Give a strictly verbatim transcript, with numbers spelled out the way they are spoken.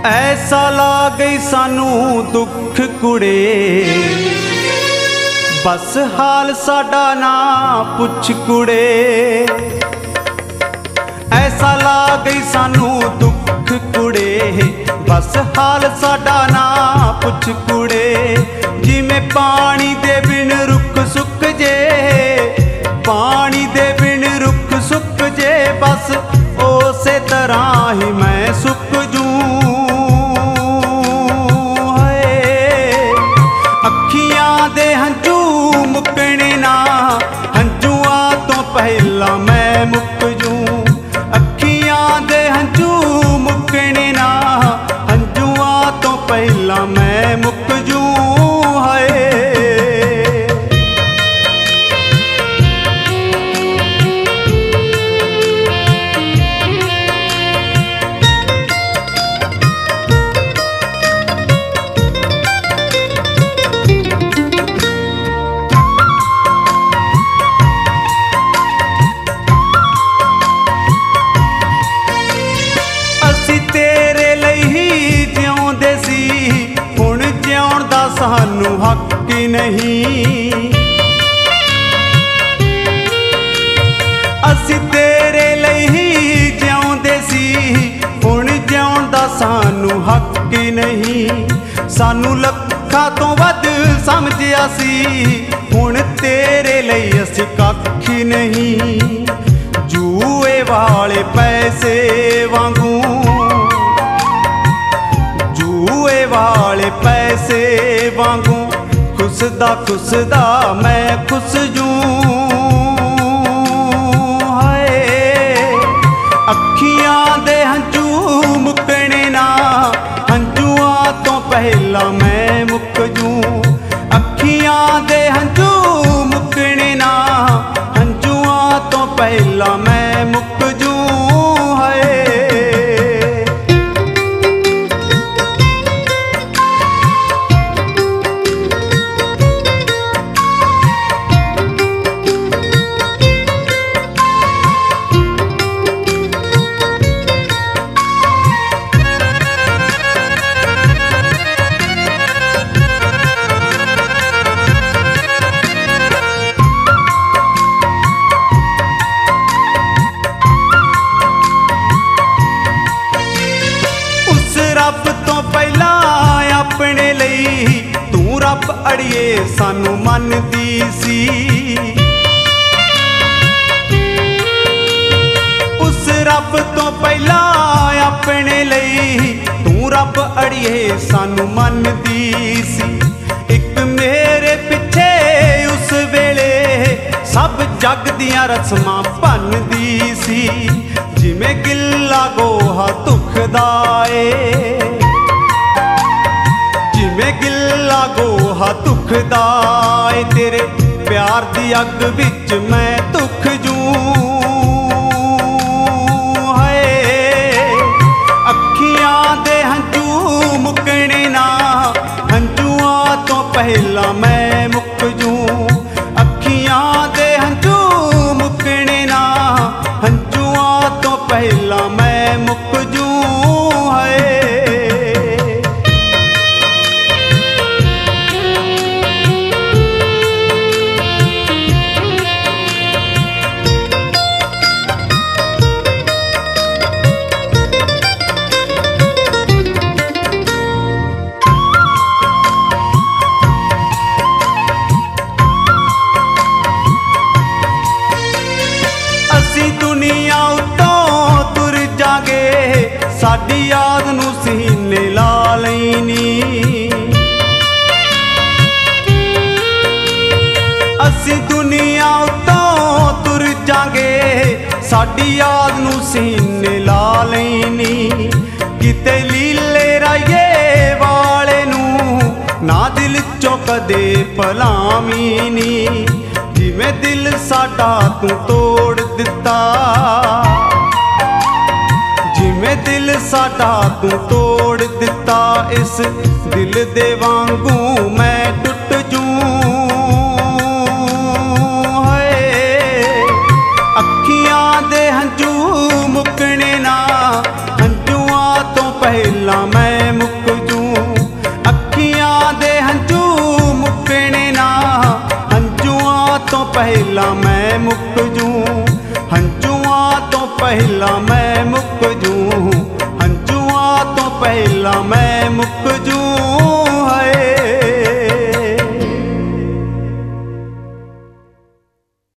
ऐसा ला गई सानू दुख कुड़े, बस हाल साडा ना पुछ कुड़े। ऐसा ला गई सानू दुख कुड़े, बस हाल साडा ना पुछ कुड़े। जिमें पानी दे बिन रुख सुक जे, पानी दे बिन रुख सुक जे, बस उसे तरह ही मैं सुक जूं। दे हंजू मुकने ना, हंजुआ तो पहला मैं मुक जूं। अखियां दे हंजू मुकने ना, हंजुआ तो पहला मैं मुक जूं। है सानू हक नहीं, असी तेरे लई ही जिउंदे सी, हुण जिउण दा सानू हक नहीं। सानू लखां तो वध समझिया सी, हुण तेरे लई असी कख नहीं। जूए वाले पैसे वांगू, जूए वाले पैसे वांगू, खुसदा खुसदा मैं खुस जूं। हाय अखियां दे हंजू मुकने ना, हंजुआ तो पहला मैं मुक जूं। अखियां दे हंजू मुकने ना, हंजुआ तो पहला मैं मुक जूं। हाय रब तो पहला अपने लई तू रब अड़िए सानू मनदी सी। उस रब तो पहला अपने लई तू रब अड़िए सानू मनदी सी। एक मेरे पिछे उस वेले सब जग दियां रस्मां भन्नदी सी। जिमें गिला गोहा दुखदा ए, जिमें गिला गोहा दुखदा ए, तेरे प्यार दी अग विच मैं दुख जूं। है अखियां दे हंजू मुकने ना, हंजुआ तो पहला मैं मुक जूं। अखियां दे हंजू मुकने ना, हंजुआ तो पहला मैं मुक जूं। है असी दुनिया उतों तुर जागे, साडी याद नू सीने ला लैनी। असी दुनिया उतों तुर जागे, साडी याद नू सीने ला लैनी। किते लीले राये वाले नू ना दिल चों कदे भलावी नी। जिवें दिल साडा तू तोड़ दिता, जिवें दिल साडा तू तोड़ दिता, इस दिल दे वांगू मैं टुट जूं। है अखियां दे हंजू मुकने ना, हंजुआ तो पहला मैं ਪਹਿਲਾਂ ਮੈਂ